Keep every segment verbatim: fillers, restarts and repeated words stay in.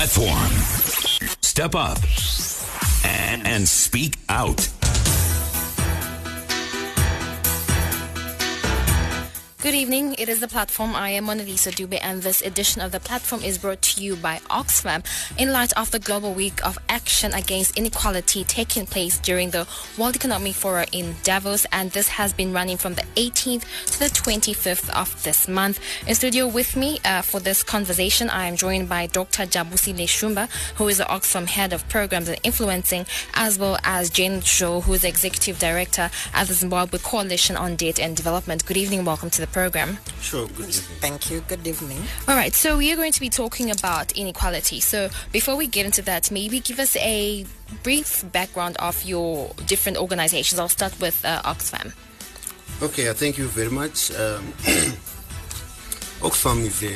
platform. Step up and, and speak out. Good evening. It is The Platform. I am Mona Lisa Dube, and this edition of The Platform is brought to you by Oxfam in light of the Global Week of Action Against Inequality taking place during the World Economic Forum in Davos, and this has been running from the eighteenth to the twenty-fifth of this month. In studio with me uh, for this conversation, I am joined by Doctor Jabusi Leshumba, who is the Oxfam Head of Programs and Influencing, as well as Jane Joe, who is the Executive Director at the Zimbabwe Coalition on Data and Development. Good evening. Welcome to the program. Sure, good evening. Thank you. Good evening. All right, so we are going to be talking about inequality. So before we get into that, maybe give us a brief background of your different organizations. I'll start with uh, Oxfam. Okay, uh, thank you very much. Um, Oxfam is a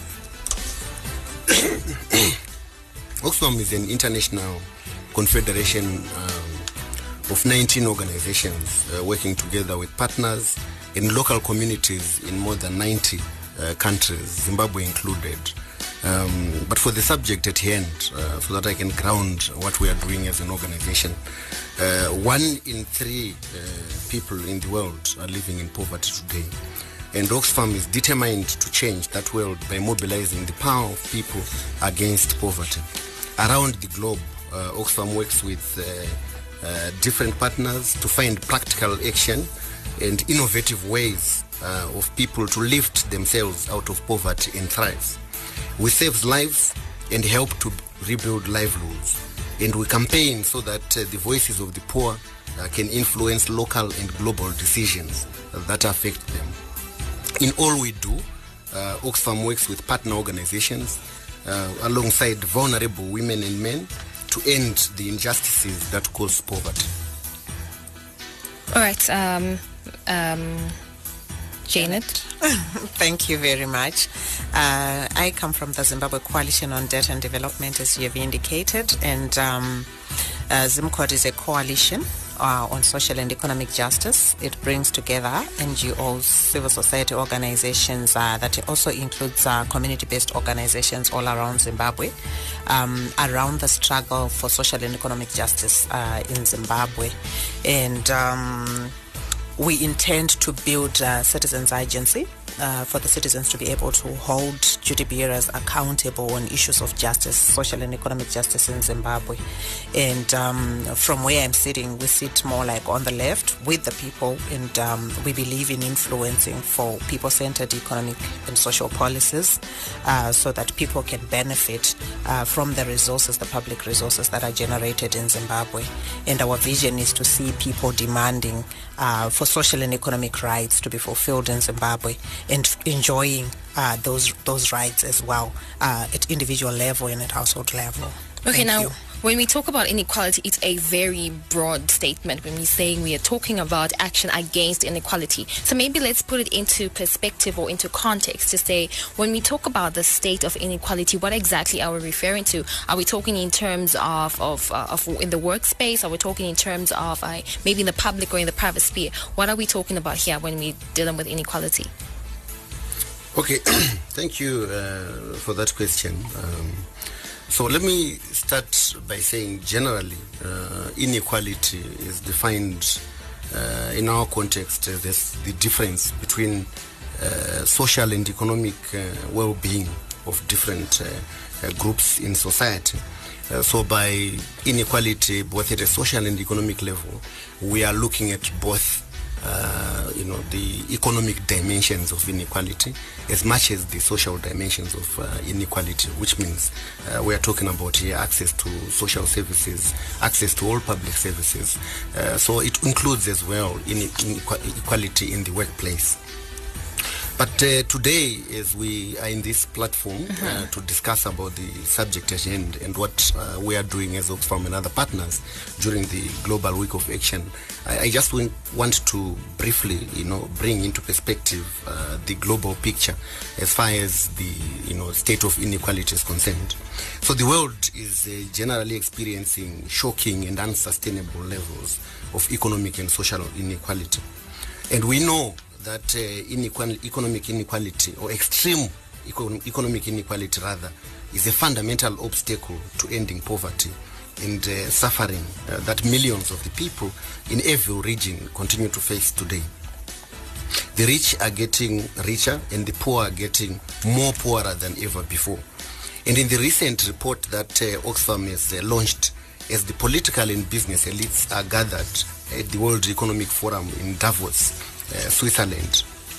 Oxfam is an international confederation um, of nineteen organizations uh, working together with partners in local communities in more than ninety uh, countries, Zimbabwe included. Um, but for the subject at hand, uh, so that I can ground what we are doing as an organization, uh, one in three uh, people in the world are living in poverty today. And Oxfam is determined to change that world by mobilizing the power of people against poverty. Around the globe, uh, Oxfam works with uh, uh, different partners to find practical action and innovative ways uh, of people to lift themselves out of poverty and thrive. We save lives and help to rebuild livelihoods. And we campaign so that uh, the voices of the poor uh, can influence local and global decisions that affect them. In all we do, uh, Oxfam works with partner organizations uh, alongside vulnerable women and men to end the injustices that cause poverty. All right, um, um, Janet. Thank you very much. Uh, I come from the Zimbabwe Coalition on Data and Development, as you have indicated, and um, uh, ZimCod is a coalition uh, on social and economic justice. It brings together N G Os, civil society organizations, uh, that also includes uh, community-based organizations all around Zimbabwe, um, around the struggle for social and economic justice uh, in Zimbabwe. And um, we intend to build a citizens' agency uh, for the citizens to be able to hold duty bearers accountable on issues of justice, social and economic justice in Zimbabwe. And um, from where I'm sitting, we sit more like on the left with the people, and um, we believe in influencing for people-centered economic and social policies uh, so that people can benefit uh, from the resources, the public resources that are generated in Zimbabwe. And our vision is to see people demanding uh, for social and economic rights to be fulfilled in Zimbabwe and enjoying uh, those those rights as well uh, at individual level and at household level. Okay, Thank now you. When we talk about inequality, it's a very broad statement when we're saying we are talking about action against inequality. So maybe let's put it into perspective or into context to say, when we talk about the state of inequality, what exactly are we referring to? Are we talking in terms of, of, uh, of in the workspace? Are we talking in terms of uh, maybe in the public or in the private sphere? What are we talking about here when we're dealing with inequality? Okay, thank you uh, for that question. Um, so let me start by saying generally, uh, inequality is defined uh, in our context as this, the difference between uh, social and economic uh, well-being of different uh, uh, groups in society. Uh, so by inequality, both at a social and economic level, we are looking at both Uh, you know, the economic dimensions of inequality as much as the social dimensions of uh, inequality, which means uh, we are talking about here access to social services, access to all public services. Uh, so it includes as well inequality in the workplace. But uh, today, as we are in this platform mm-hmm. uh, to discuss about the subject at hand and what uh, we are doing as Oxfam and other partners during the Global Week of Action, I, I just want to briefly, you know, bring into perspective uh, the global picture as far as the, you know, state of inequality is concerned. So the world is uh, generally experiencing shocking and unsustainable levels of economic and social inequality, and we know that uh, inequal, economic inequality or extreme econ- economic inequality rather is a fundamental obstacle to ending poverty and uh, suffering uh, that millions of the people in every region continue to face today. The rich are getting richer and the poor are getting more poorer than ever before. And in the recent report that uh, Oxfam has uh, launched, as the political and business elites are gathered at the World Economic Forum in Davos, uh, Switzerland,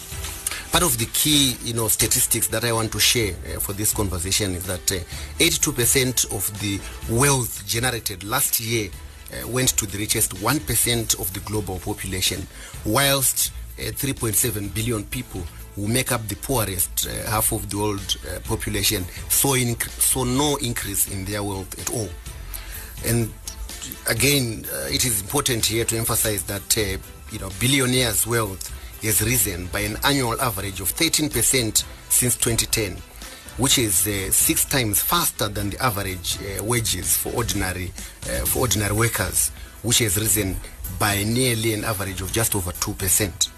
part of the key, you know, statistics that I want to share uh, for this conversation is that uh, eighty-two percent of the wealth generated last year uh, went to the richest one percent of the global population, whilst uh, three point seven billion people who make up the poorest uh, half of the world uh, population saw, inc- saw no increase in their wealth at all. And again, uh, it is important here to emphasize that uh, you know, billionaires' wealth has risen by an annual average of thirteen percent since twenty ten, which is uh, six times faster than the average uh, wages for ordinary uh, for ordinary workers, which has risen by nearly an average of just over two percent.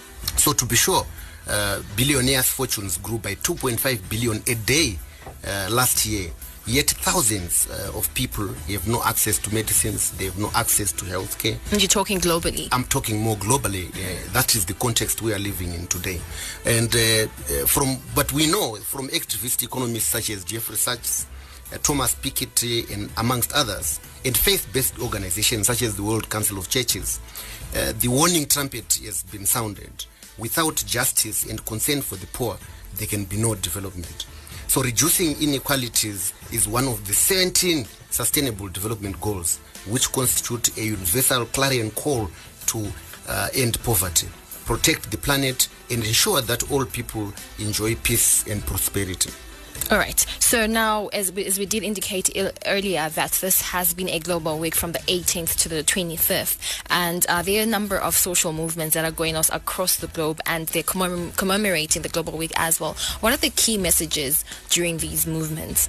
So to be sure, uh, billionaires' fortunes grew by two point five billion a day uh, last year. Yet thousands uh, of people have no access to medicines, they have no access to healthcare. And you're talking globally? I'm talking more globally. Uh, that is the context we are living in today. And uh, uh, from, but we know from activist economists such as Jeffrey Sachs, uh, Thomas Piketty, and amongst others, and faith-based organizations such as the World Council of Churches, uh, the warning trumpet has been sounded. Without justice and concern for the poor, there can be no development. So reducing inequalities is one of the seventeen sustainable development goals, which constitute a universal clarion call to uh, end poverty, protect the planet, and ensure that all people enjoy peace and prosperity. All right. So now, as we, as we did indicate il- earlier, that this has been a global week from the eighteenth to the twenty-fifth. And uh, there are a number of social movements that are going on across the globe, and they're commem- commemorating the global week as well. What are the key messages during these movements?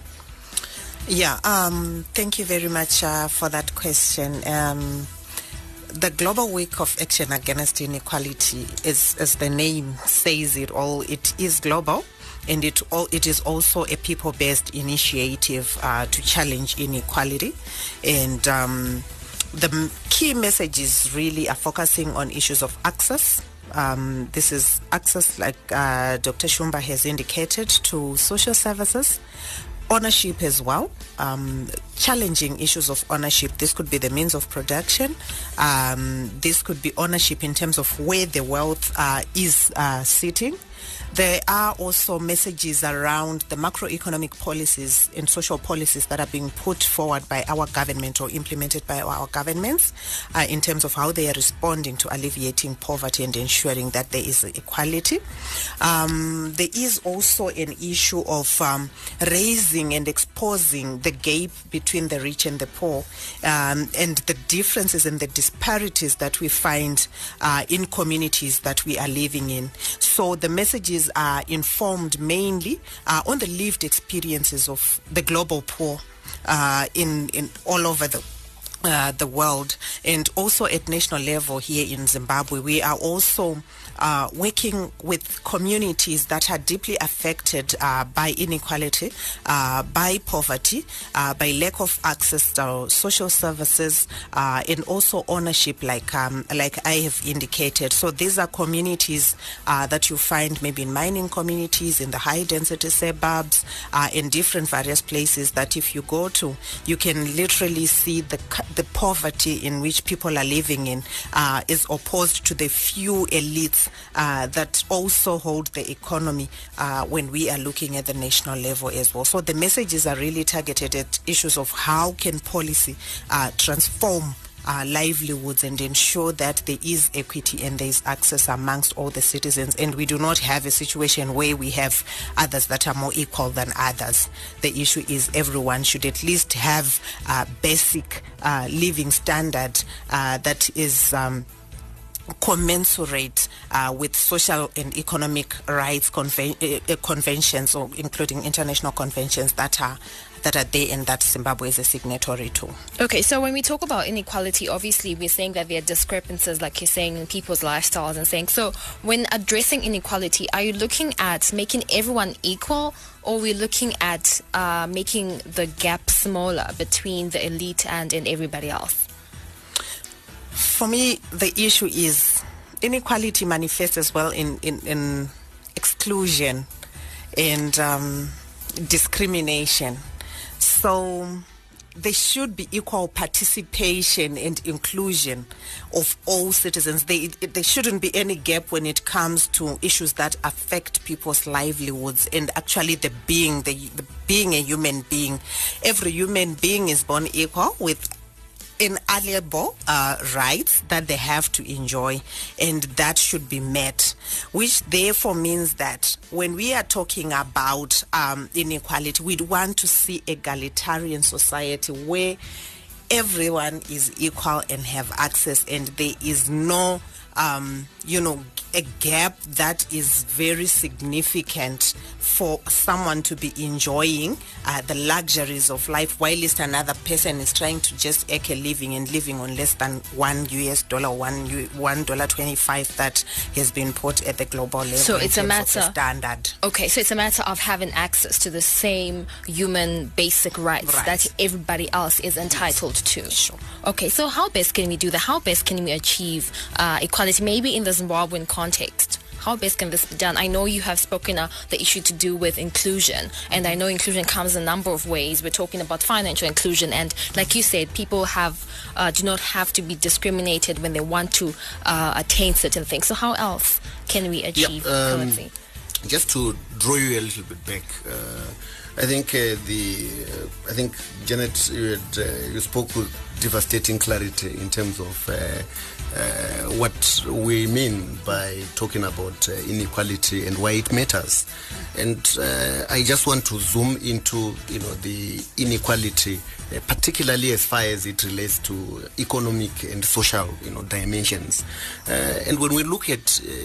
Yeah, um, thank you very much uh, for that question. Um, the Global Week of Action Against Inequality is, as the name says it all, it is global. And it all, it is also a people-based initiative uh, to challenge inequality. And um, the m- key messages really are focusing on issues of access. Um, this is access, like uh, Doctor Shumba has indicated, to social services, ownership as well, um, challenging issues of ownership. This could be the means of production. Um, this could be ownership in terms of where the wealth uh, is uh, sitting. There are also messages around the macroeconomic policies and social policies that are being put forward by our government or implemented by our governments uh, in terms of how they are responding to alleviating poverty and ensuring that there is equality. Um, there is also an issue of um, raising and exposing the gap between the rich and the poor, um, and the differences and the disparities that we find uh, in communities that we are living in. So the messages are informed mainly uh, on the lived experiences of the global poor uh, in, in all over the Uh, the world, and also at national level here in Zimbabwe. We are also uh, working with communities that are deeply affected uh, by inequality, uh, by poverty, uh, by lack of access to social services, uh, and also ownership, like um, like I have indicated. So these are communities uh, that you find maybe in mining communities, in the high density suburbs, uh, in different various places that if you go to, you can literally see the the poverty in which people are living in uh, is opposed to the few elites uh, that also hold the economy uh, when we are looking at the national level as well. So the messages are really targeted at issues of how can policy uh, transform Uh, livelihoods and ensure that there is equity and there is access amongst all the citizens, and we do not have a situation where we have others that are more equal than others. The issue is everyone should at least have a basic uh, living standard uh, that is um, commensurate uh, with social and economic rights conven- uh, conventions, or including international conventions that are that are there and that Zimbabwe is a signatory to. Okay, so when we talk about inequality, obviously we're saying that there are discrepancies, like you're saying, in people's lifestyles and saying. So when addressing inequality, are you looking at making everyone equal, or we're looking at uh, making the gap smaller between the elite and, and everybody else? For me, the issue is inequality manifests as well in, in, in exclusion and um, discrimination. So there should be equal participation and inclusion of all citizens. They, there shouldn't be any gap when it comes to issues that affect people's livelihoods and actually the being, the, the being a human being. Every human being is born equal with inalienable uh, rights that they have to enjoy, and that should be met, which therefore means that when we are talking about um, inequality, we'd want to see egalitarian society where everyone is equal and have access, and there is no um, you know, a gap that is very significant for someone to be enjoying uh, the luxuries of life, while another person is trying to just make a living and living on less than one U S dollar, one one dollar twenty-five that has been put at the global level. So it's a matter of standard. Okay, so it's a matter of having access to the same human basic rights Right. that everybody else is entitled to. Sure. Okay, so how best can we do that? How best can we achieve uh, equality, maybe in the Zimbabwean context? How best can this be done? I know you have spoken uh, the issue to do with inclusion, and I know inclusion comes a number of ways. We're talking about financial inclusion, and like you said, people have uh, do not have to be discriminated when they want to uh, attain certain things. So how else can we achieve Yeah, um, equality? Just to draw you a little bit back, uh, I think uh, the uh, I think Janet, you, had, uh, you spoke with devastating clarity in terms of uh, uh, what we mean by talking about uh, inequality and why it matters. And uh, I just want to zoom into you know the inequality, uh, particularly as far as it relates to economic and social you know dimensions. Uh, and when we look at uh,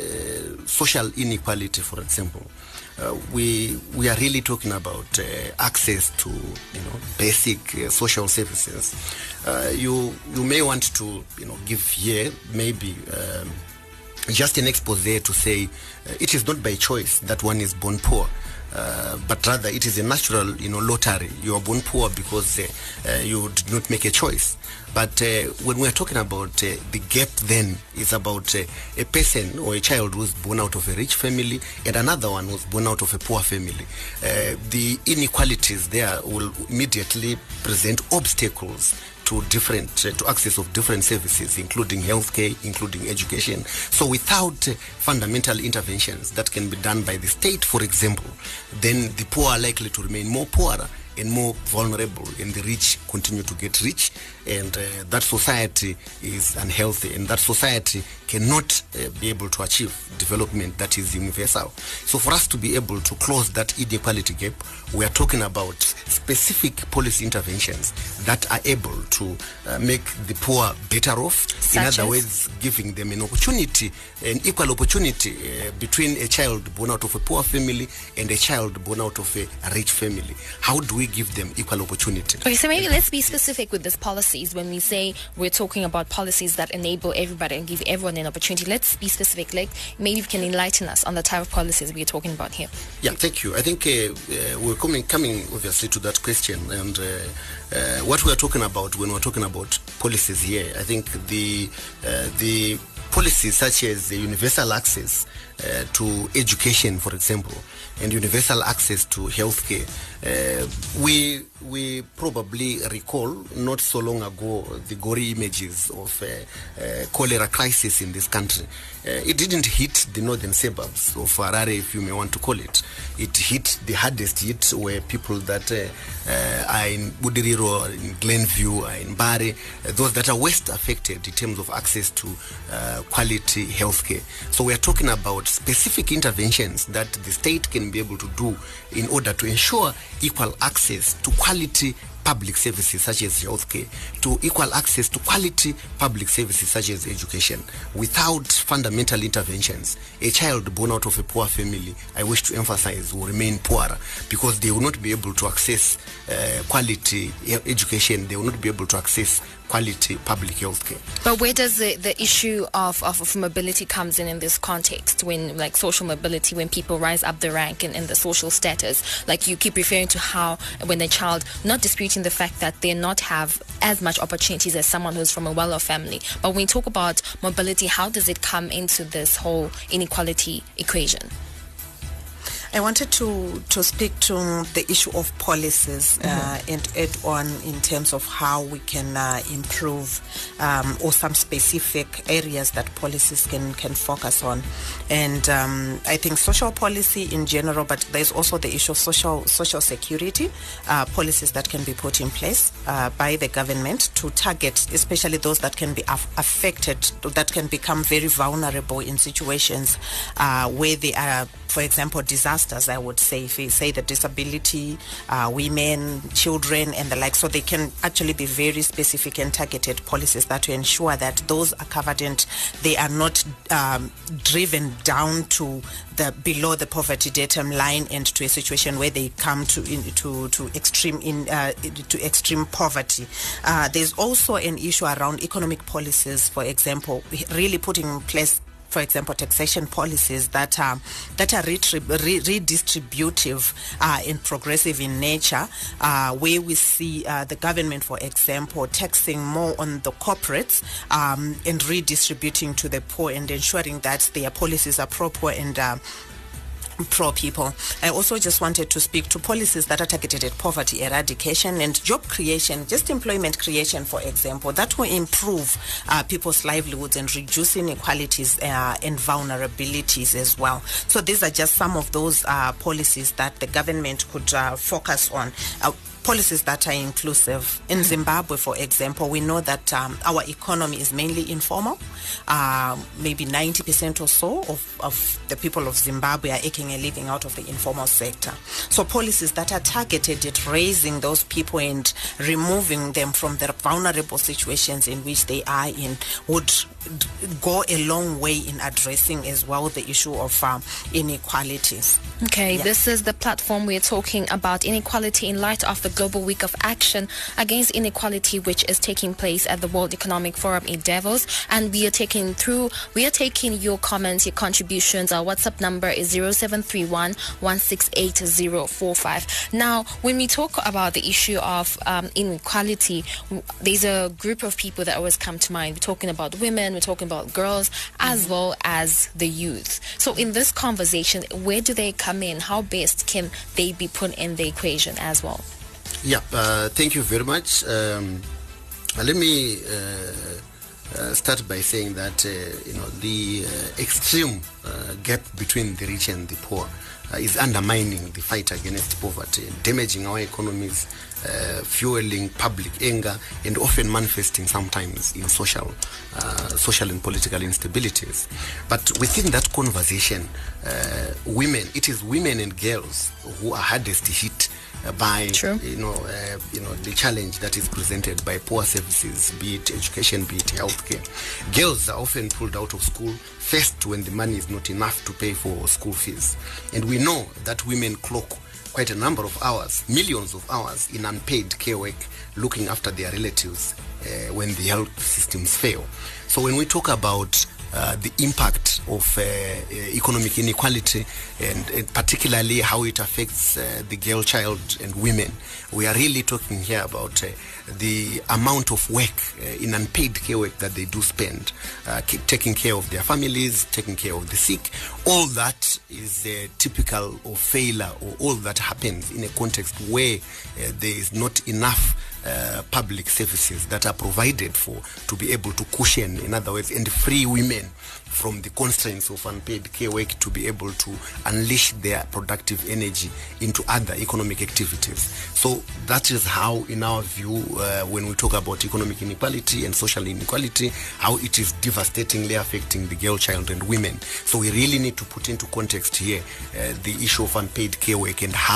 uh, social inequality, for example. Uh, we we are really talking about uh, access to you know basic uh, social services. Uh, you you may want to you know give here maybe um, just an expose to say uh, it is not by choice that one is born poor. Uh, but rather it is a natural, you know, lottery. You are born poor because uh, uh, you did not make a choice. But uh, when we are talking about uh, the gap, then is about uh, a person or a child who was born out of a rich family and another one who was born out of a poor family. Uh, the inequalities there will immediately present obstacles to different uh, to access of different services, including healthcare, including education. So without uh, fundamental interventions that can be done by the state, for example, then the poor are likely to remain more poorer and more vulnerable, and the rich continue to get rich, and uh, that society is unhealthy, and that society cannot uh, be able to achieve development that is universal. So for us to be able to close that inequality gap, we are talking about specific policy interventions that are able to uh, make the poor better off. Such in other as? words, giving them an opportunity, an equal opportunity uh, between a child born out of a poor family and a child born out of a rich family. How do we give them equal opportunity? Okay, so maybe let's be specific with these policies. When we say we're talking about policies that enable everybody and give everyone an opportunity, let's be specific. Like maybe you can enlighten us on the type of policies we're talking about here. Yeah, thank you. I think uh, uh, we're coming, coming obviously to that question, and uh, uh, what we are talking about when we're talking about policies here, I think the uh, the policies such as the universal access uh, to education, for example, and universal access to healthcare. Uh, we we probably recall not so long ago the gory images of uh, uh, cholera crisis in this country. Uh, it didn't hit the northern suburbs of Harare, if you may want to call it. It hit the hardest hit where people that uh, uh, are in Budiriro, in Glenview, are in Bari, uh, those that are worst affected in terms of access to uh, quality healthcare. So we are talking about specific interventions that the state can be able to do in order to ensure equal access to quality public services such as healthcare, to equal access to quality public services such as education. Without fundamental interventions, a child born out of a poor family, I wish to emphasize, will remain poorer because they will not be able to access uh, quality education. They will not be able to access quality public health care. But where does the, the issue of, of, of mobility comes in in this context, when like social mobility, when people rise up the rank in, in the social status? Like you keep referring to how when a child, not disputing the fact that they not have as much opportunities as someone who's from a well-off family, but when you talk about mobility, how does it come into this whole inequality equation? I wanted to, to speak to the issue of policies uh, mm-hmm. and add on in terms of how we can uh, improve um, or some specific areas that policies can, can focus on. And um, I think social policy in general, but there's also the issue of social social security, uh, policies that can be put in place uh, by the government to target especially those that can be af- affected, that can become very vulnerable in situations uh, where they are, for example, disasters. I would say, if we say the disability, uh, women, children, and the like, so they can actually be very specific and targeted policies that will ensure that those are covered and they are not um, driven down to the below the poverty datum line and to a situation where they come to in, to to extreme in uh, to extreme poverty. Uh, there's also an issue around economic policies, for example, really putting in place, for example, taxation policies that are that are retrib- re- redistributive uh, and progressive in nature, uh, where we see uh, the government, for example, taxing more on the corporates um, and redistributing to the poor and ensuring that their policies are proper and uh, pro-people. I also just wanted to speak to policies that are targeted at poverty eradication and job creation, just employment creation, for example, that will improve uh, people's livelihoods and reduce inequalities uh, and vulnerabilities as well. So these are just some of those uh, policies that the government could uh, focus on. Uh, policies that are inclusive. In Zimbabwe, for example, we know that um, our economy is mainly informal. Uh, maybe ninety percent or so of, of the people of Zimbabwe are making a living out of the informal sector. So policies that are targeted at raising those people and removing them from the vulnerable situations in which they are in would d- go a long way in addressing as well the issue of um, inequalities. Okay, Yeah. This is the platform we're talking about inequality in light of the Global Week of Action Against Inequality, which is taking place at the World Economic Forum in Davos. And we are taking through, we are taking your comments, your contributions. Our WhatsApp number is zero seven three one, one six eight zero four five. Now, when we talk about the issue of um, inequality, w- there's a group of people that always come to mind. We're talking about women, we're talking about girls, as well as the youth. So in this conversation, where do they come in? How best can they be put in the equation as well? Yeah, uh, thank you very much. Um, let me uh, uh, start by saying that uh, you know the uh, extreme uh, gap between the rich and the poor uh, is undermining the fight against poverty, damaging our economies, uh, fueling public anger, and often manifesting sometimes in social, uh, social and political instabilities. But within that conversation, uh, women, it is women and girls who are hardest hit Uh, by True. you know uh, you know the challenge that is presented by poor services, be it education, be it healthcare. Girls are often pulled out of school first when the money is not enough to pay for school fees, and we know that women clock quite a number of hours, millions of hours in unpaid care work, looking after their relatives uh, when the health systems fail. So when we talk about Uh, the impact of uh, uh, economic inequality and, and particularly how it affects uh, the girl child and women, we are really talking here about uh, the amount of work uh, in unpaid care work that they do spend, uh, keep taking care of their families, taking care of the sick. All that is uh, typical of failure, or all that happens in a context where uh, there is not enough Uh, public services that are provided for to be able to cushion, in other words, and free women from the constraints of unpaid care work to be able to unleash their productive energy into other economic activities. So that is how, in our view, uh, when we talk about economic inequality and social inequality, how it is devastatingly affecting the girl child and women. So we really need to put into context here uh, the issue of unpaid care work and how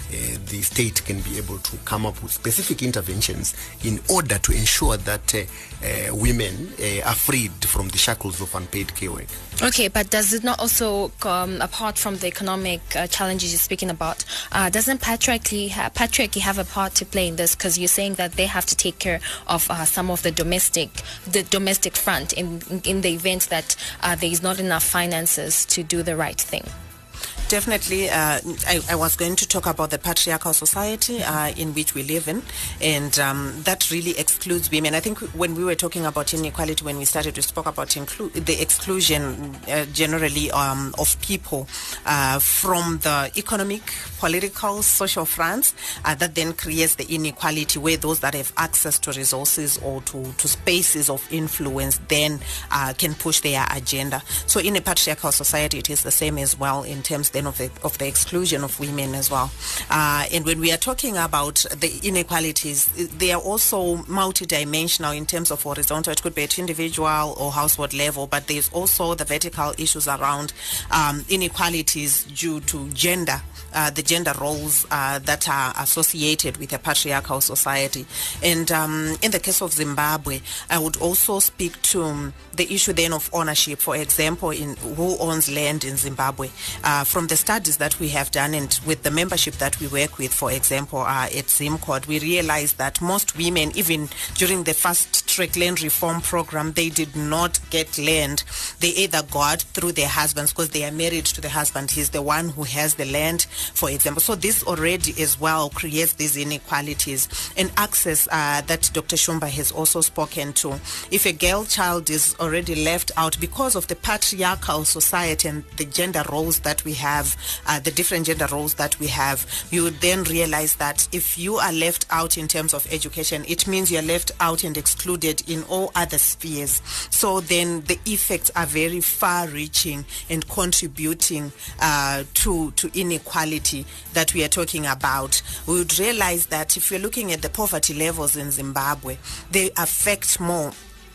uh, the state can be able to come up with specific interventions in order to ensure that uh, uh, women uh, are freed from the shackles of unpaid care work. Okay, but does it not also, um, apart from the economic uh, challenges you're speaking about, uh, doesn't patriarchy, ha- patriarchy have a part to play in this? Because you're saying that they have to take care of uh, some of the domestic, the domestic front in in the event that uh, there is not enough finances to do the right thing. Definitely, uh, I, I was going to talk about the patriarchal society uh, in which we live in, and um, that really excludes women. I think when we were talking about inequality, when we started, we spoke about inclu- the exclusion uh, generally um, of people uh, from the economic, political, social fronts, uh, that then creates the inequality where those that have access to resources or to, to spaces of influence then uh, can push their agenda. So in a patriarchal society, it is the same as well in terms then of the, of the exclusion of women as well. Uh, and when we are talking about the inequalities, they are also multidimensional in terms of horizontal. It could be at individual or household level, but there's also the vertical issues around um, inequalities due to gender. Uh, the gender roles uh, that are associated with a patriarchal society. And um, in the case of Zimbabwe, I would also speak to um, the issue then of ownership. For example, in who owns land in Zimbabwe. Uh, from the studies that we have done and with the membership that we work with, for example, uh, at ZimCord, we realized that most women, even during the fast track land reform program, they did not get land. They either got through their husbands because they are married to the husband. He's the one who has the land, for example. So this already as well creates these inequalities. And access uh, that Doctor Shumba has also spoken to. If a girl child is already left out because of the patriarchal society and the gender roles that we have, uh, the different gender roles that we have, you would then realize that if you are left out in terms of education, it means you're left out and excluded in all other spheres. So then the effects are very far-reaching and contributing uh, to, to inequality that we are talking about. We would realize that if you're looking at the poverty levels in Zimbabwe, they affect more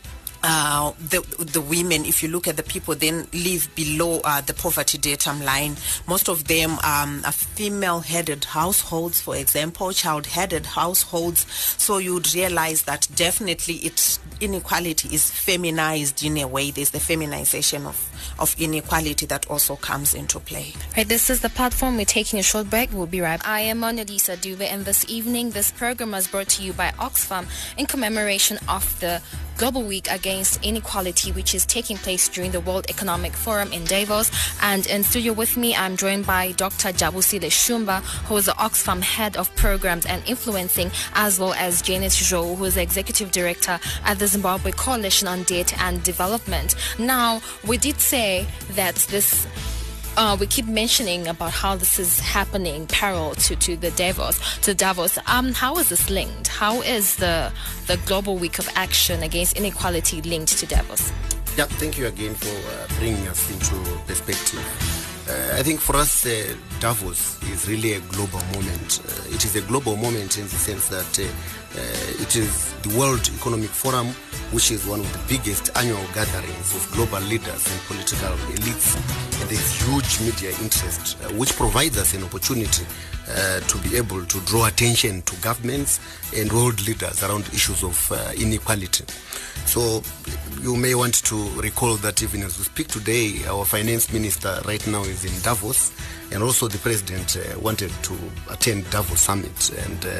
Uh, the the women. If you look at the people then live below uh, the poverty datum line, most of them um, are female-headed households, for example, child-headed households. So you'd realize that definitely it's inequality is feminized in a way. There's the feminization of, of inequality that also comes into play. Right, this is the platform. We're taking a short break. We'll be right back. I am Mona Lisa Dube, and this evening this program was brought to you by Oxfam in commemoration of the Global Week Against Inequality, which is taking place during the World Economic Forum in Davos. And in studio with me, I'm joined by Doctor Jabusile Shumba, who is the Oxfam Head of Programs and Influencing, as well as Janet Zhou, who is the Executive Director at the Zimbabwe Coalition on Debt and Development. Now, we did say that this Uh, we keep mentioning about how this is happening parallel to, to the Davos. To Davos, um, how is this linked? How is the the Global Week of Action Against Inequality linked to Davos? Yeah, thank you again for uh, bringing us into perspective. Uh, I think for us, uh, Davos is really a global moment. Uh, it is a global moment in the sense that uh, uh, it is the World Economic Forum, which is one of the biggest annual gatherings of global leaders and political elites. And there's huge media interest, uh, which provides us an opportunity uh, to be able to draw attention to governments and world leaders around issues of uh, inequality. So you may want to recall that even as we speak today, our finance minister right now is in Davos, and also the president uh, wanted to attend Davos summit, and, uh,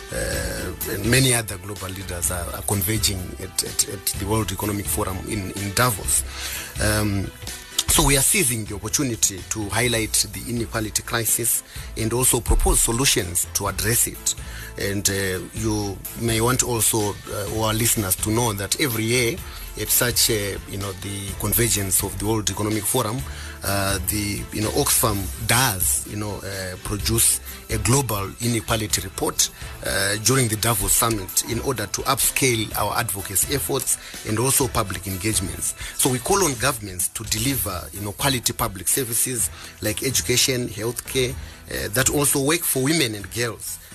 uh, and many other global leaders are, are converging at, at, at the World Economic Forum in, in Davos. Um, So we are seizing the opportunity to highlight the inequality crisis and also propose solutions to address it. And uh, you may want also uh, our listeners to know that every year at such uh, you know the convergence of the World Economic Forum, uh, the you know Oxfam does you know uh, produce a global inequality report uh, during the Davos summit in order to upscale our advocacy efforts and also public engagements. So we call on governments to deliver you know quality public services like education, healthcare, uh, that also work for women and girls.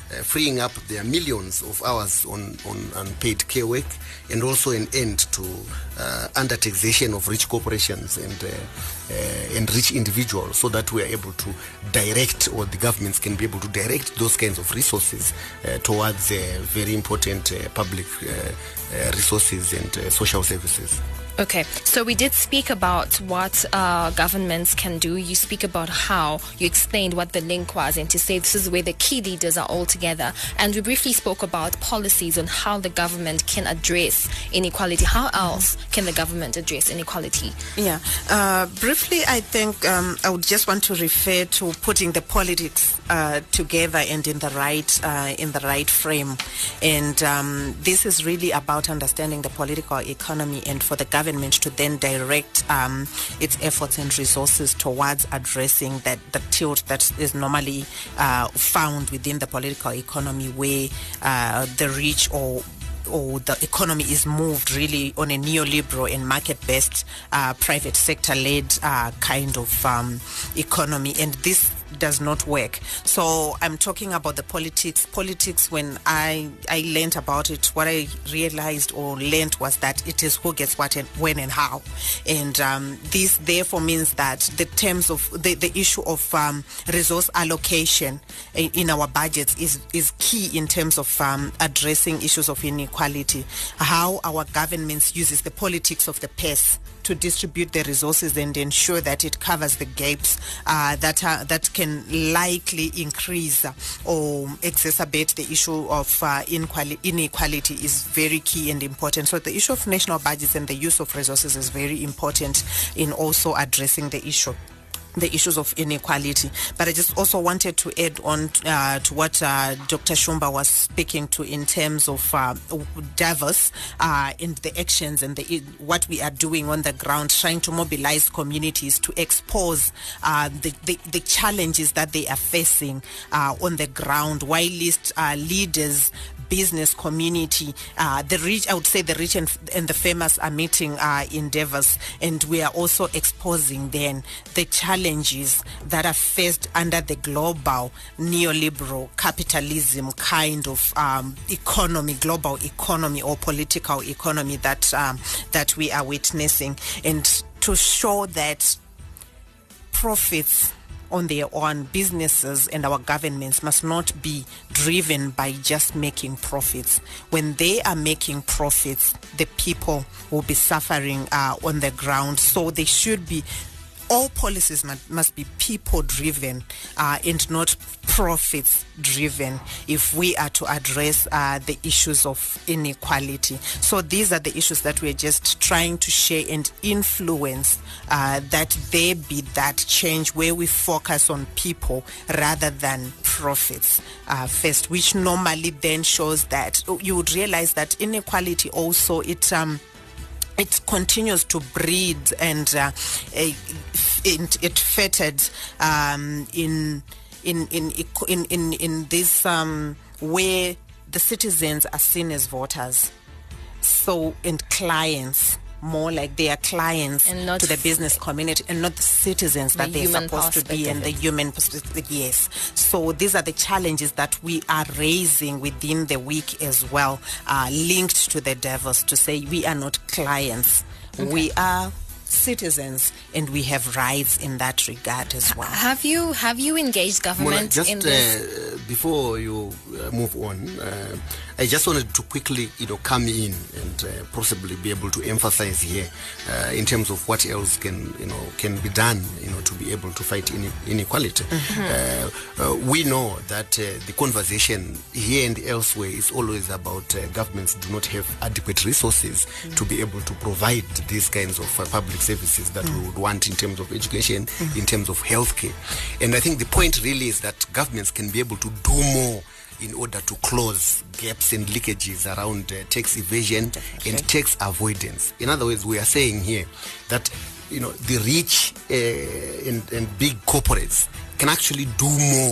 uh, freeing up their millions of hours on, on unpaid care work, and also an end to uh, under-taxation of rich corporations and uh, uh, and rich individuals, so that we are able to direct, or the governments can be able to direct those kinds of resources uh, towards uh, very important uh, public uh, uh, resources and uh, social services. Okay, so we did speak about what uh, governments can do. You speak about how you explained what the link was, and to say this is where the key leaders are all together. And we briefly spoke about policies on how the government can address inequality. How else can the government address inequality? Yeah, uh, briefly, I think um, I would just want to refer to putting the politics uh, together and in the right uh, in the right frame. And um, this is really about understanding the political economy, and for the government government to then direct um, its efforts and resources towards addressing that the tilt that is normally uh, found within the political economy, where uh, the rich or or the economy is moved really on a neoliberal and market-based uh, private sector-led uh, kind of um, economy, and this does not work. So I'm talking about the politics. Politics, when I I learned about it, what I realized or learned was that it is who gets what and when and how. And um, this therefore means that the terms of the, the issue of um, resource allocation in, in our budgets is, is key in terms of um, addressing issues of inequality. How our governments uses the politics of the purse to distribute the resources and ensure that it covers the gaps uh, that are, that can likely increase or exacerbate the issue of uh, inequality is very key and important. So the issue of national budgets and the use of resources is very important in also addressing the issue. the issues of inequality. But I just also wanted to add on uh, to what uh, Doctor Shumba was speaking to in terms of uh, Davos uh, and the actions and the, what we are doing on the ground, trying to mobilize communities to expose uh, the, the, the challenges that they are facing uh, on the ground, while least uh, leaders, business community, uh, the rich, I would say the rich and, and the famous are meeting uh, in Davos, and we are also exposing then the challenges that are faced under the global neoliberal capitalism kind of um, economy, global economy or political economy that um, that we are witnessing, and to show that profits on their own, businesses and our governments must not be driven by just making profits. When they are making profits, the people will be suffering uh, on the ground. So they should be, all policies must, must be people-driven uh, and not profits-driven if we are to address uh, the issues of inequality. So these are the issues that we're just trying to share and influence, uh, that there be that change where we focus on people rather than profits uh, first, which normally then shows that you would realize that inequality also, it um it continues to breed and uh, it, it fettered um, in, in in in in in this um, where the citizens are seen as voters, so and clients, more like they are clients to the business community and not the citizens that the they're supposed to be, and the human perspective. Yes. So these are the challenges that we are raising within the week as well, uh, linked to the Davos, to say we are not clients. Okay. We are citizens and we have rights in that regard as well. Have you have you engaged government Mona, just, in this? Uh, before you uh, move on, uh, I just wanted to quickly, you know, come in and uh, possibly be able to emphasize here uh, in terms of what else can, you know, can be done, you know, to be able to fight inequality. Mm-hmm. uh, uh, we know that uh, the conversation here and elsewhere is always about uh, governments do not have adequate resources mm-hmm. to be able to provide these kinds of uh, public services that mm-hmm. we would want in terms of education, mm-hmm. in terms of healthcare. And I think the point really is that governments can be able to do more in order to close gaps and leakages around uh, tax evasion okay. and tax avoidance. In other words, we are saying here that, you know, the rich uh, and, and big corporates can actually do more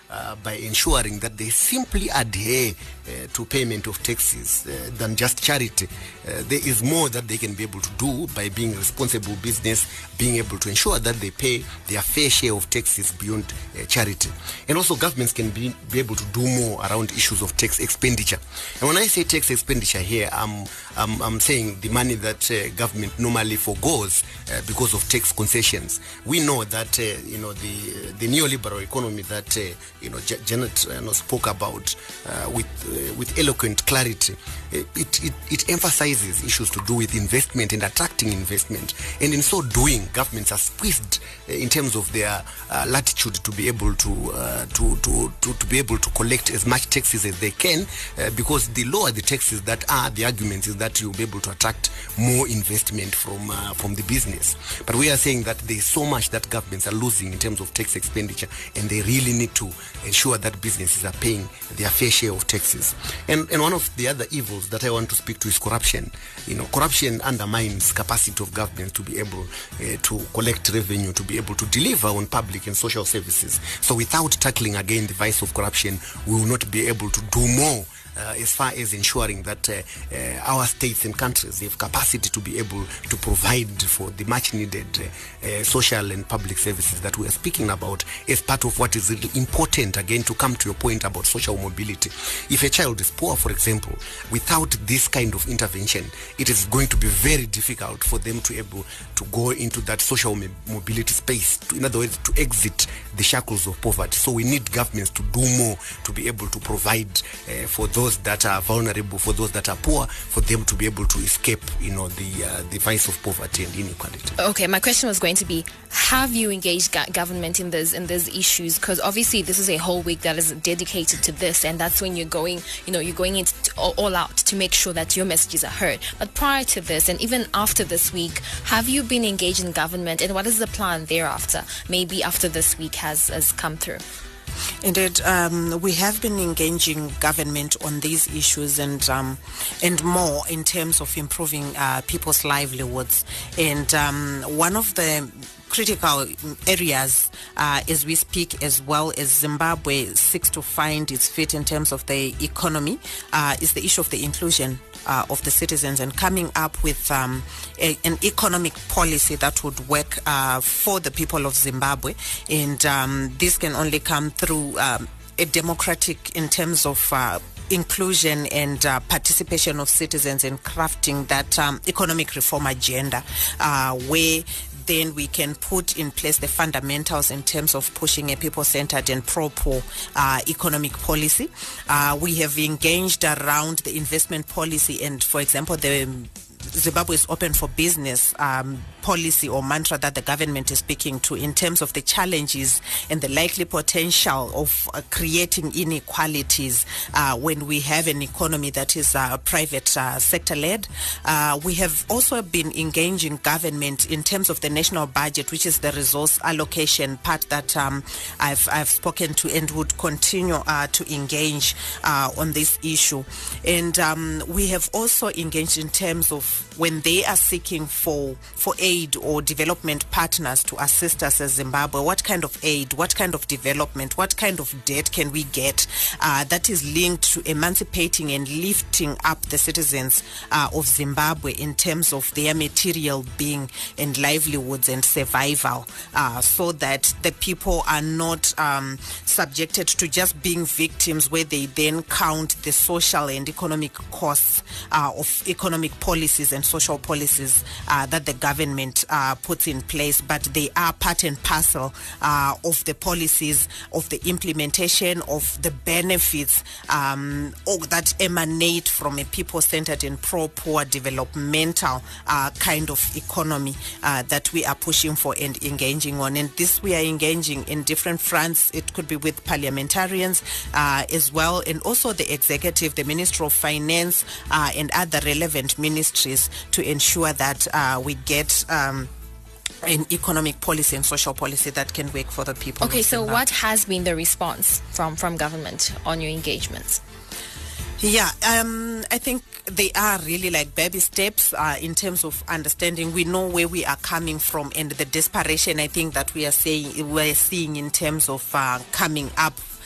uh, by ensuring that they simply adhere uh, to payment of taxes uh, than just charity. Uh, there is more that they can be able to do by being responsible business, being able to ensure that they pay their fair share of taxes beyond uh, charity. And also governments can be, be able to do more around issues of tax expenditure. And when I say tax expenditure here, I'm, I'm, I'm saying the money that uh, government normally forgoes uh, because of tax concessions. We know that uh, you know the the neoliberal economy that uh, you know J- Janet uh, you know, spoke about uh, with uh, with eloquent clarity. It, it it emphasizes issues to do with investment and attracting investment, and in so doing, governments are squeezed uh, in terms of their uh, latitude to be able to, uh, to to to to be able to collect as much taxes as they can, uh, because the lower the taxes that are, the argument is that you'll be able to attract more investment from uh, from the business. But we are saying that there is so much that governments are losing in terms of tax expenditure, and they really need to ensure that businesses are paying their fair share of taxes. And and one of the other evils that I want to speak to is corruption. You know, corruption undermines capacity of government to be able uh, to collect revenue, to be able to deliver on public and social services. So without tackling again the vice of corruption, we will not be able to do more Uh, as far as ensuring that uh, uh, our states and countries have capacity to be able to provide for the much needed uh, uh, social and public services that we are speaking about as part of what is really important, again, to come to your point about social mobility. If a child is poor, for example, without this kind of intervention, it is going to be very difficult for them to able to go into that social mobility space, to, in other words, to exit the shackles of poverty. So we need governments to do more to be able to provide uh, for those that are vulnerable, for those that are poor, for them to be able to escape, you know, the uh, the vice of poverty and inequality. Okay, my question was going to be: have you engaged go- government in this in these issues? Because obviously this is a whole week that is dedicated to this, and that's when you're going, you know, you're going into all, all out to make sure that your messages are heard. But prior to this, and even after this week, have you been engaged in government, and what is the plan thereafter? Maybe after this week has has come through. Indeed, um, we have been engaging government on these issues and um, and more in terms of improving uh, people's livelihoods. And um, one of the critical areas uh, as we speak, as well as Zimbabwe seeks to find its feet in terms of the economy, uh, is the issue of the inclusion uh, of the citizens and coming up with um, a, an economic policy that would work uh, for the people of Zimbabwe. And um, this can only come through um, a democratic in terms of uh, inclusion and uh, participation of citizens in crafting that um, economic reform agenda, uh, where then we can put in place the fundamentals in terms of pushing a people-centered and pro-poor uh, economic policy. Uh, we have engaged around the investment policy and, for example, the Zimbabwe is open for business um, policy or mantra that the government is speaking to in terms of the challenges and the likely potential of uh, creating inequalities uh, when we have an economy that is uh, private uh, sector led. Uh, we have also been engaging government in terms of the national budget, which is the resource allocation part that um, I've, I've spoken to, and would continue uh, to engage uh, on this issue. And um, we have also engaged in terms of when they are seeking for for aid or development partners to assist us as Zimbabwe, what kind of aid, what kind of development, what kind of debt can we get uh, that is linked to emancipating and lifting up the citizens uh, of Zimbabwe in terms of their material being and livelihoods and survival, uh, so that the people are not um, subjected to just being victims where they then count the social and economic costs uh, of economic policies and social policies uh, that the government uh, puts in place, but they are part and parcel uh, of the policies, of the implementation of the benefits um, that emanate from a people-centered and pro-poor developmental uh, kind of economy uh, that we are pushing for and engaging on. And this we are engaging in different fronts. It could be with parliamentarians uh, as well, and also the executive, the Ministry of Finance uh, and other relevant ministries to ensure that uh, we get um, an economic policy and social policy that can work for the people. Okay, so what has been the response from, from government on your engagements? Yeah, um, I think they are really like baby steps uh, in terms of understanding. We know where we are coming from and the desperation I think that we are saying we're seeing in terms of uh, coming up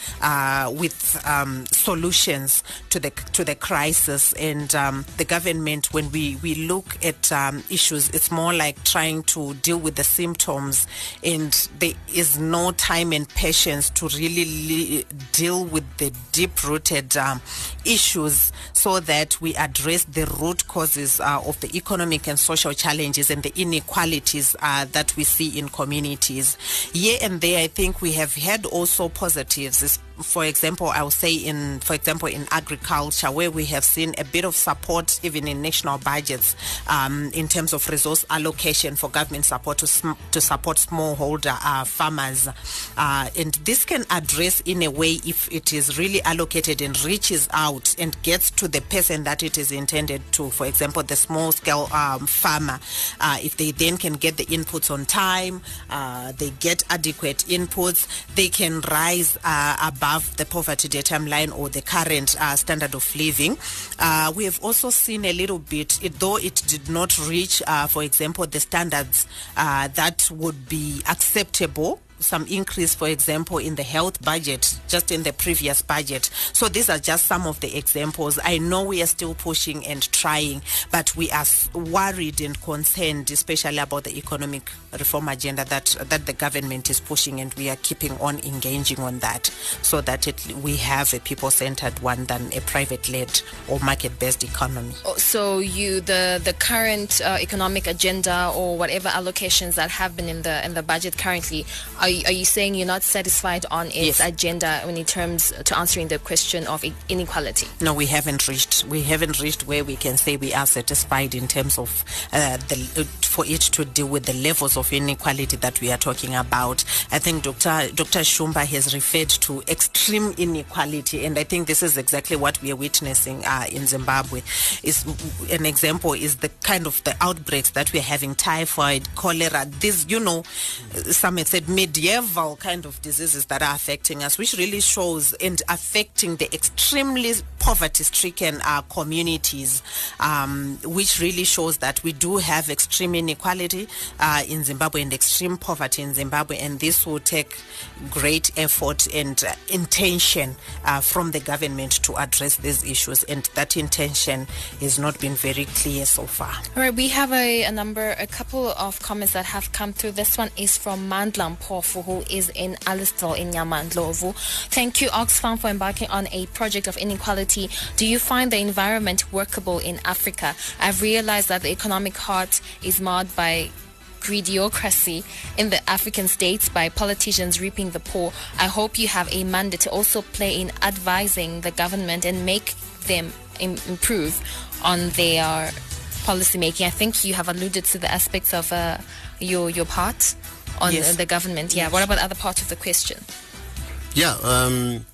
uh, with um, solutions to the to the crisis. And um, the government, when we, we look at um, issues, it's more like trying to deal with the symptoms, and there is no time and patience to really li- deal with the deep-rooted um, issues, so that we address the root causes uh, of the economic and social challenges and the inequalities uh, that we see in communities. Here and there, I think we have had also positives. For example, I would say in, for example, in agriculture, where we have seen a bit of support even in national budgets um, in terms of resource allocation for government support to sm- to support smallholder uh, farmers, uh, and this can address in a way if it is really allocated and reaches out and gets to the person that it is intended to. For example, the small-scale um, farmer, uh, if they then can get the inputs on time, uh, they get adequate inputs, they can rise uh, above the poverty datum line or the current uh, standard of living. Uh, we have also seen a little bit, it, though it did not reach, uh, for example, the standards uh, that would be acceptable, some increase, for example, in the health budget just in the previous budget. So these are just some of the examples. I know we are still pushing and trying, but we are worried and concerned, especially about the economic reform agenda that that the government is pushing, and we are keeping on engaging on that, so that it, we have a people-centered one than a private-led or market-based economy. So you, the the current uh, economic agenda or whatever allocations that have been in the in the budget currently, are you, are you saying you're not satisfied on its Yes. agenda when it terms to answering the question of i- inequality? No, we haven't reached. We haven't reached where we can say we are satisfied in terms of uh, the for it to deal with the levels of inequality that we are talking about. I think Doctor Doctor Shumba has referred to extreme inequality, and I think this is exactly what we are witnessing uh, in Zimbabwe. Is an example is the kind of the outbreaks that we are having: typhoid, cholera. These, you know, some have said medieval kind of diseases that are affecting us, which really shows and affecting the extremely poverty-stricken uh, communities, um, which really shows that we do have extreme inequality uh, in Zimbabwe and extreme poverty in Zimbabwe, and this will take great effort and uh, intention uh, from the government to address these issues, and that intention has not been very clear so far. All right, we have a, a number, a couple of comments that have come through. This one is from Mandla Mpofu, who is in Alistal in Nyamandlovu. Thank you, Oxfam, for embarking on a project of inequality. Do you find the environment workable in Africa? I've realized that the economic heart is marred by greediocracy in the African states, by politicians reaping the poor. I hope you have a mandate to also play in advising the government and make them im- improve on their policy making. I think you have alluded to the aspects of uh, your your part on Yes. uh, the government. Yeah. Yes. What about other parts of the question? Yeah, um,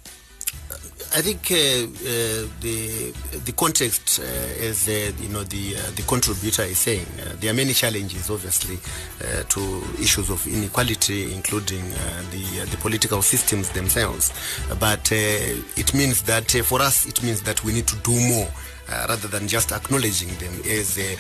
I think uh, uh, the the context, uh, as uh, you know, the uh, the contributor is saying, uh, there are many challenges, obviously, uh, to issues of inequality, including uh, the uh, the political systems themselves. But uh, it means that uh, for us, it means that we need to do more. Uh, rather than just acknowledging them as, uh,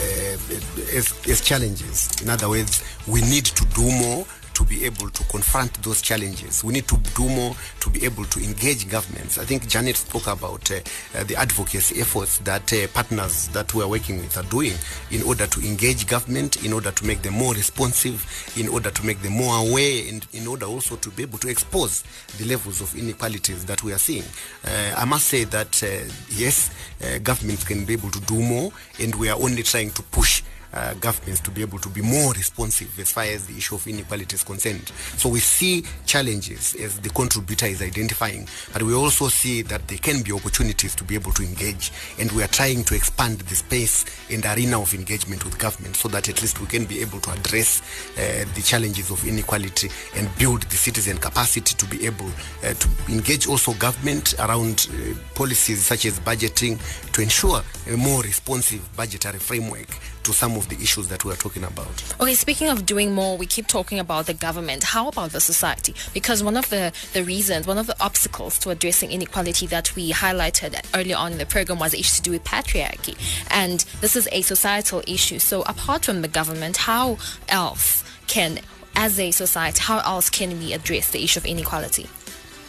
uh, as as challenges. In other words, we need to do more to be able to confront those challenges. We need to do more to be able to engage governments. I think Janet spoke about uh, uh, the advocacy efforts that uh, partners that we are working with are doing in order to engage government, in order to make them more responsive, in order to make them more aware, and in order also to be able to expose the levels of inequalities that we are seeing. Uh, I must say that, uh, yes, uh, governments can be able to do more, and we are only trying to push Uh, governments to be able to be more responsive as far as the issue of inequality is concerned. So we see challenges as the contributor is identifying, but we also see that there can be opportunities to be able to engage, and we are trying to expand the space and arena of engagement with government so that at least we can be able to address uh, the challenges of inequality and build the citizen capacity to be able uh, to engage also government around uh, policies such as budgeting to ensure a more responsive budgetary framework to some of the issues that we are talking about. Okay, speaking of doing more, we keep talking about the government. How about the society? Because one of the, the reasons, one of the obstacles to addressing inequality that we highlighted earlier on in the program was the issue to do with patriarchy. And this is a societal issue. So apart from the government, how else can, as a society, how else can we address the issue of inequality?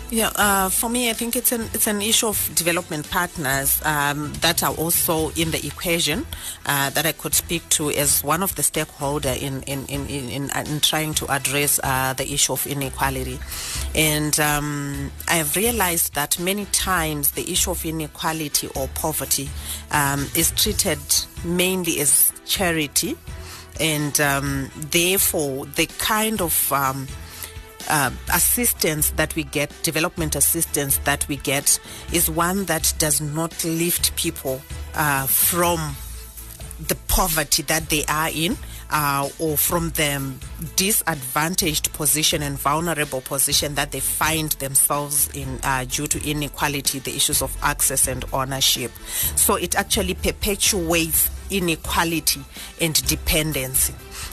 Yeah, uh, for me, I think it's an it's an issue of development partners um, that are also in the equation uh, that I could speak to as one of the stakeholder in in in in, in, in trying to address uh, the issue of inequality. And um, I've realized that many times the issue of inequality or poverty um, is treated mainly as charity, and um, therefore the kind of um, Uh, assistance that we get, development assistance that we get, is one that does not lift people uh, from the poverty that they are in, uh, or from the disadvantaged position and vulnerable position that they find themselves in uh, due to inequality, the issues of access and ownership. So it actually perpetuates inequality and dependency.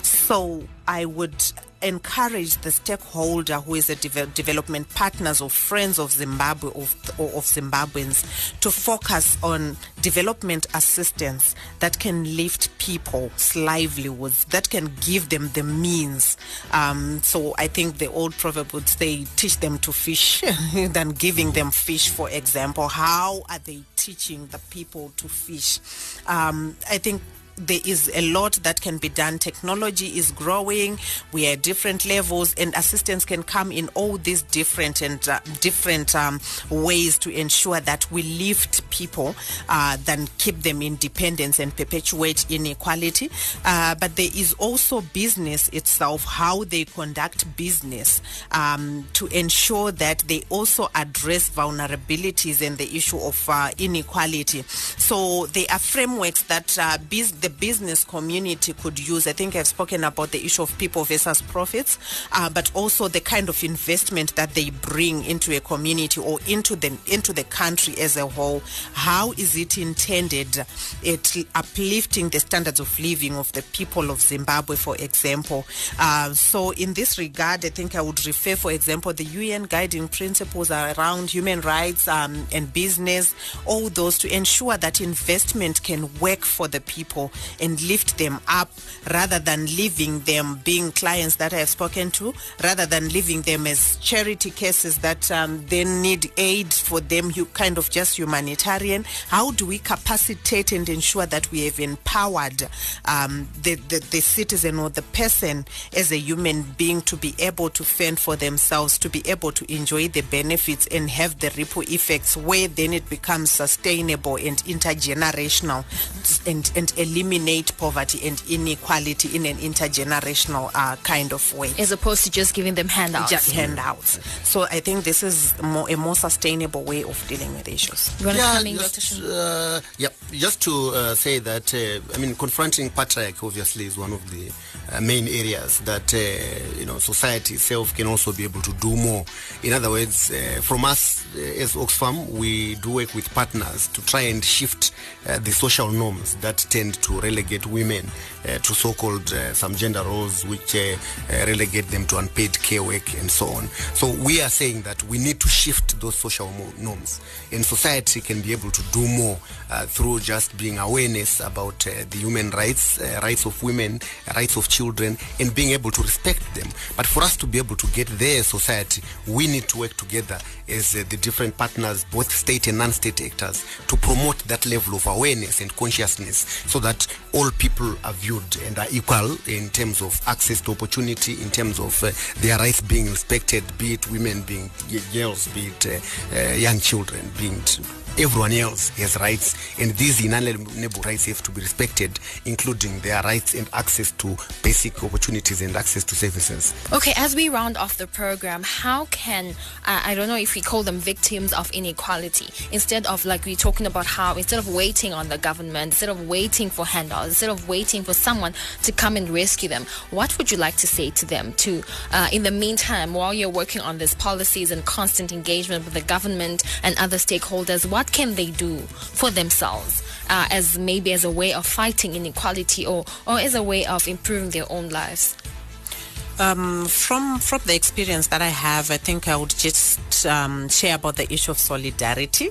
So I would encourage the stakeholder who is a de- development partners or friends of Zimbabwe of, or of Zimbabweans to focus on development assistance that can lift people's livelihoods, that can give them the means. Um, so I think the old proverb would say, teach them to fish than giving them fish, for example. How are they teaching the people to fish? Um, I think there is a lot that can be done. Technology is growing. We are at different levels, and assistance can come in all these different and uh, different um, ways to ensure that we lift people uh, than keep them in dependence and perpetuate inequality. Uh, but there is also business itself, how they conduct business um, to ensure that they also address vulnerabilities and the issue of uh, inequality. So there are frameworks that uh, business the business community could use. I think I've spoken about the issue of people versus profits, uh, but also the kind of investment that they bring into a community or into the into the country as a whole. How is it intended at uplifting the standards of living of the people of Zimbabwe, for example? Uh, so in this regard, I think I would refer, for example, the U N guiding principles around human rights um, and business, all those, to ensure that investment can work for the people and lift them up, rather than leaving them being clients that I have spoken to, rather than leaving them as charity cases that um, then need aid for them, you kind of just humanitarian. How do we capacitate and ensure that we have empowered um, the, the, the citizen or the person as a human being to be able to fend for themselves, to be able to enjoy the benefits and have the ripple effects, where then it becomes sustainable and intergenerational, and, and eliminate poverty and inequality in an intergenerational uh, kind of way, as opposed to just giving them handouts. Just handouts. So I think this is more, a more sustainable way of dealing with issues. You want to yeah, come in, Doctor just, uh, yeah, just to uh, say that uh, I mean, confronting patriarchy obviously is one of the uh, main areas that uh, you know, society itself can also be able to do more. In other words, uh, from us uh, as Oxfam, we do work with partners to try and shift uh, the social norms that tend to relegate women uh, to so-called uh, some gender roles, which uh, uh, relegate them to unpaid care work and so on. So we are saying that we need to shift those social norms, and society can be able to do more uh, through just being awareness about uh, the human rights, uh, rights of women, rights of children, and being able to respect them. But for us to be able to get there as society, we need to work together as uh, the different partners, both state and non-state actors, to promote that level of awareness and consciousness, so that all people are viewed and are equal in terms of access to opportunity, in terms of uh, their rights being respected, be it women, being girls, be it uh, uh, young children, being t- everyone else has rights, and these inalienable rights have to be respected, including their rights and access to basic opportunities and access to services. Okay, as we round off the program, how can, uh, I don't know if we call them victims of inequality, instead of, like we're talking about how, instead of waiting on the government, instead of waiting for handouts, instead of waiting for someone to come and rescue them, what would you like to say to them to, uh, in the meantime, while you're working on these policies and constant engagement with the government and other stakeholders, what can they do for themselves uh, as maybe as a way of fighting inequality, or, or as a way of improving their own lives? Um, from from the experience that I have, I think I would just um, share about the issue of solidarity.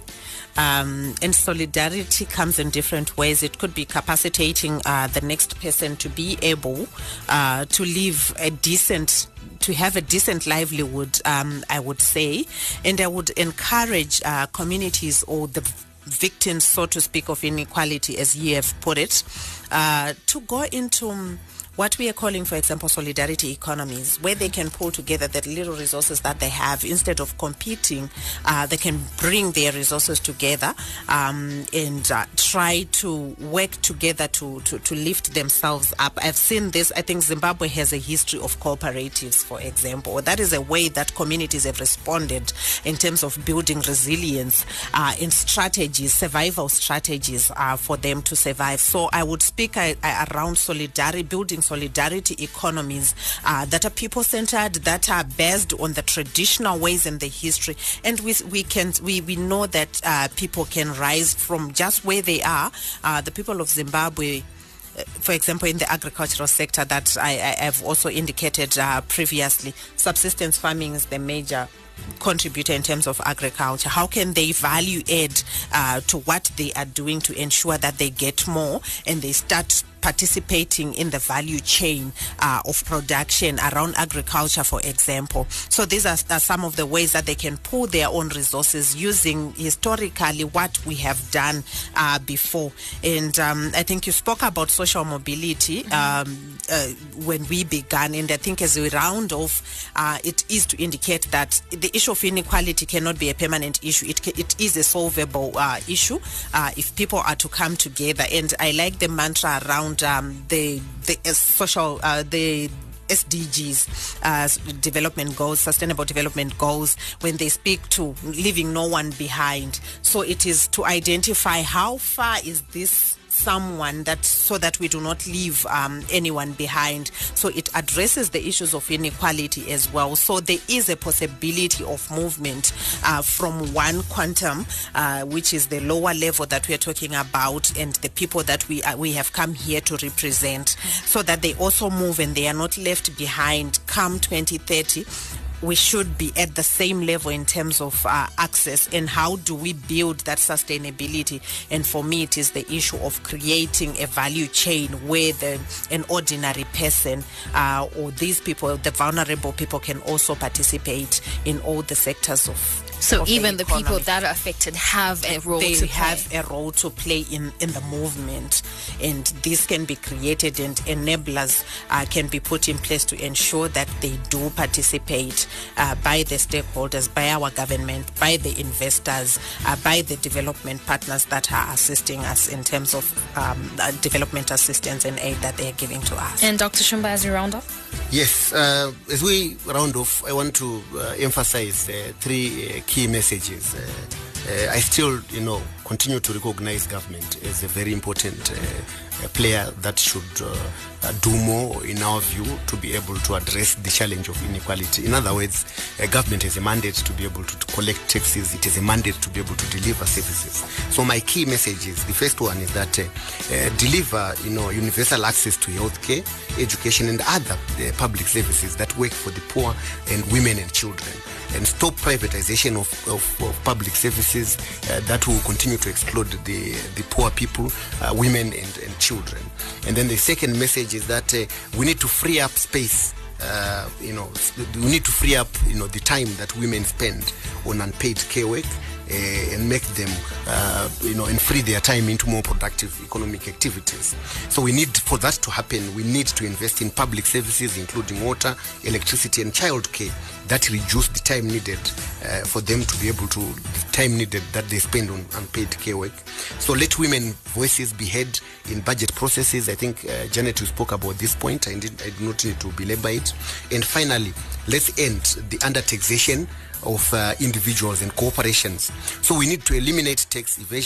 Um, and solidarity comes in different ways. It could be capacitating uh, the next person to be able uh, to live a decent to have a decent livelihood, um, I would say. And I would encourage uh, communities or the victims, so to speak, of inequality, as you have put it, uh, to go into um, what we are calling, for example, solidarity economies, where they can pull together the little resources that they have. Instead of competing, uh, they can bring their resources together um, and uh, try to work together to, to, to lift themselves up. I've seen this. I think Zimbabwe has a history of cooperatives, for example. That is a way that communities have responded in terms of building resilience uh, in strategies, survival strategies uh, for them to survive. So I would speak uh, around solidarity, building solidarity economies uh, that are people-centered, that are based on the traditional ways and the history, and we we can we, we know that uh, people can rise from just where they are. Uh, the people of Zimbabwe, for example, in the agricultural sector that I, I have also indicated uh, previously, subsistence farming is the major contributor in terms of agriculture. How can they value add uh, to what they are doing to ensure that they get more and they start participating in the value chain uh, of production around agriculture, for example. So these are, are some of the ways that they can pool their own resources using historically what we have done uh, before. And um, I think you spoke about social mobility um, uh, when we began, and I think as we round off, uh, it is to indicate that the issue of inequality cannot be a permanent issue. It, it is a solvable uh, issue uh, if people are to come together. And I like the mantra around Um, the the uh, social uh, the S D Gs, uh, development goals, sustainable development goals, when they speak to leaving no one behind. So it is to identify how far is this someone, that so that we do not leave um, anyone behind. So it addresses the issues of inequality as well. So there is a possibility of movement uh, from one quantum, uh, which is the lower level that we are talking about, and the people that we are, we have come here to represent, so that they also move and they are not left behind come twenty thirty. We should be at the same level in terms of uh, access, and how do we build that sustainability. And for me, it is the issue of creating a value chain where the, an ordinary person uh, or these people, the vulnerable people, can also participate in all the sectors of So of even the, the people that are affected have a role they to have play. a role to play in, in the movement, and this can be created, and enablers uh, can be put in place to ensure that they do participate uh, by the stakeholders, by our government, by the investors, uh, by the development partners that are assisting us in terms of um, uh, development assistance and aid that they are giving to us. And Doctor Shumba, as we round off? Yes, uh, as we round off, I want to uh, emphasize uh, three uh, key messages. Uh, uh, I still, you know, continue to recognize government as a very important uh, a player that should uh, uh, do more, in our view, to be able to address the challenge of inequality. In other words, a government has a mandate to be able to, to collect taxes. It has a mandate to be able to deliver services. So my key messages, the first one is that uh, uh, deliver, you know, universal access to healthcare, education, and other uh, public services that work for the poor and women and children, and stop privatization of, of, of public services uh, that will continue to exploit the, the poor people, uh, women and, and children. And then the second message is that uh, we need to free up space. Uh, you know, we need to free up, you know, the time that women spend on unpaid care work, uh, and make them, uh, you know, and free their time into more productive economic activities. So we need, for that to happen, we need to invest in public services, including water, electricity, and childcare, that reduce the time needed uh, for them to be able to, the time needed that they spend on unpaid care work. So let women voices be heard in budget processes. I think uh, Janet, you spoke about this point. I, did, I do not need to belabor it. And finally, let's end the under-taxation of uh, individuals and corporations. So we need to eliminate tax evasion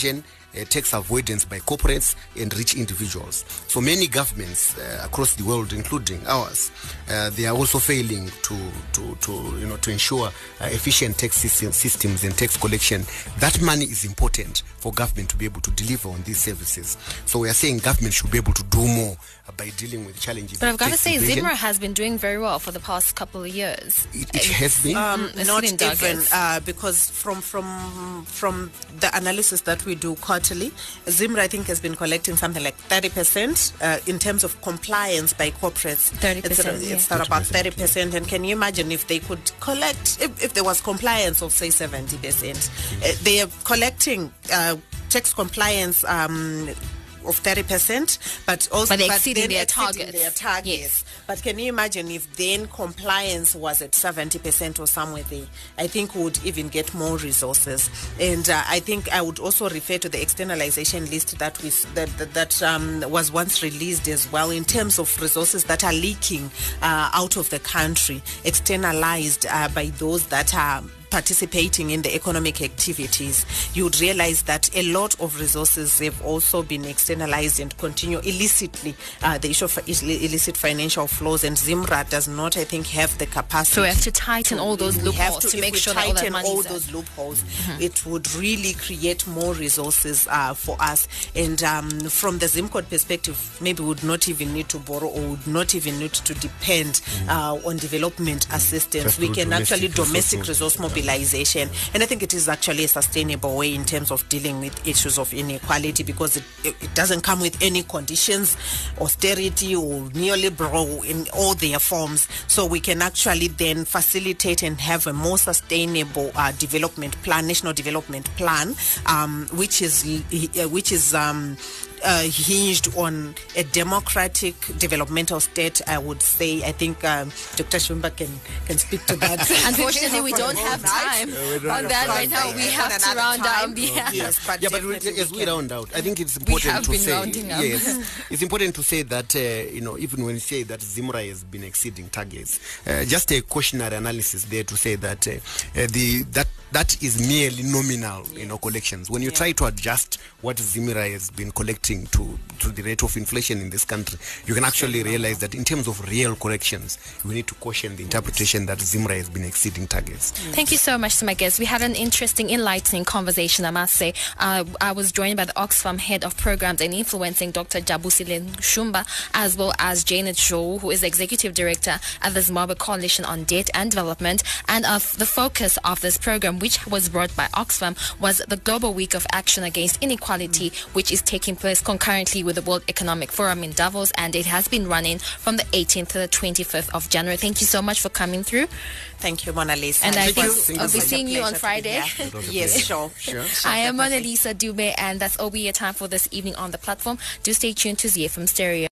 uh, tax avoidance by corporates and rich individuals. So many governments uh, across the world, including ours, uh, they are also failing to, to, to you know, to ensure uh, efficient tax system, systems and tax collection. That money is important for government to be able to deliver on these services. So we are saying government should be able to do more uh, by dealing with challenges. But I've got to say, evasion. Zimra has been doing very well for the past couple of years. It, it has been. Um, it's not been even targets. uh, because from from from the analysis that we do quarterly, Zimra I think has been collecting something like thirty percent uh, in terms of compliance by corporates. thirty It's, percent, uh, yeah. it's at about thirty percent. And can you imagine if they could collect, if, if there was compliance of say seventy percent, uh, they are collecting uh, tax compliance. Um, of thirty percent, but also But they're exceeding then their exceeding targets. their targets. Yes. But can you imagine if then compliance was at seventy percent or somewhere there? I think we would even get more resources. And uh, I think I would also refer to the externalization list that we that that, that um, was once released as well, in terms of resources that are leaking uh, out of the country, externalized uh, by those that are participating in the economic activities. You would realize that a lot of resources have also been externalized and continue illicitly. Uh, the issue of illi- illicit financial flows, and Zimra does not, I think, have the capacity. So we have to tighten all those We have loopholes to if make we sure that all that tighten money all is there. those loopholes, it would really create more resources uh, for us. And um, from the ZimCode perspective, maybe we would not even need to borrow, or would not even need to depend uh, on development assistance. Just We through can domestic actually resource domestic mobilization. resource mobilization, and I think it is actually a sustainable way in terms of dealing with issues of inequality, because it, it, it doesn't come with any conditions, austerity or neoliberal in all their forms. So we can actually then facilitate and have a more sustainable uh, development plan, national development plan, um, which is uh, which is um, Uh, hinged on a democratic developmental state, I would say. I think um, Doctor Shumba can, can speak to that. Unfortunately, we don't have time on that right now. We have to round down. Yeah. Yes, but yeah, but we, definitely as we we can. round out, I think it's important have to been say, rounding up. yes, it's important to say that uh, you know, even when you say that Zimra has been exceeding targets, uh, just a cautionary analysis there to say that uh, uh, the that that is merely nominal, you know, collections. When you Yeah. try to adjust what Zimra has been collecting to to the rate of inflation in this country, you can actually realize that in terms of real corrections, we need to caution the interpretation that Zimra has been exceeding targets. Thank you so much to my guests. We had an interesting, enlightening conversation, I must say. Uh, I was joined by the Oxfam Head of Programs and Influencing, Doctor Jabusile Shumba, as well as Janet Joe, who is Executive Director at the Zimbabwe Coalition on Debt and Development. And of the focus of this program, which was brought by Oxfam, was the Global Week of Action Against Inequality, which is taking place concurrently with the World Economic Forum in Davos, and it has been running from the eighteenth to the twenty-fifth of January. Thank you so much for coming through. Thank you, Mona Lisa. And I Thank you. think Thank I'll you be so much. seeing you on Pleasure to be Friday. here. was a Yes, pleasure. sure. Sure. I am definitely. Mona Lisa Dube, and that's all be your time for this evening on the platform. Do stay tuned to Z F M Stereo.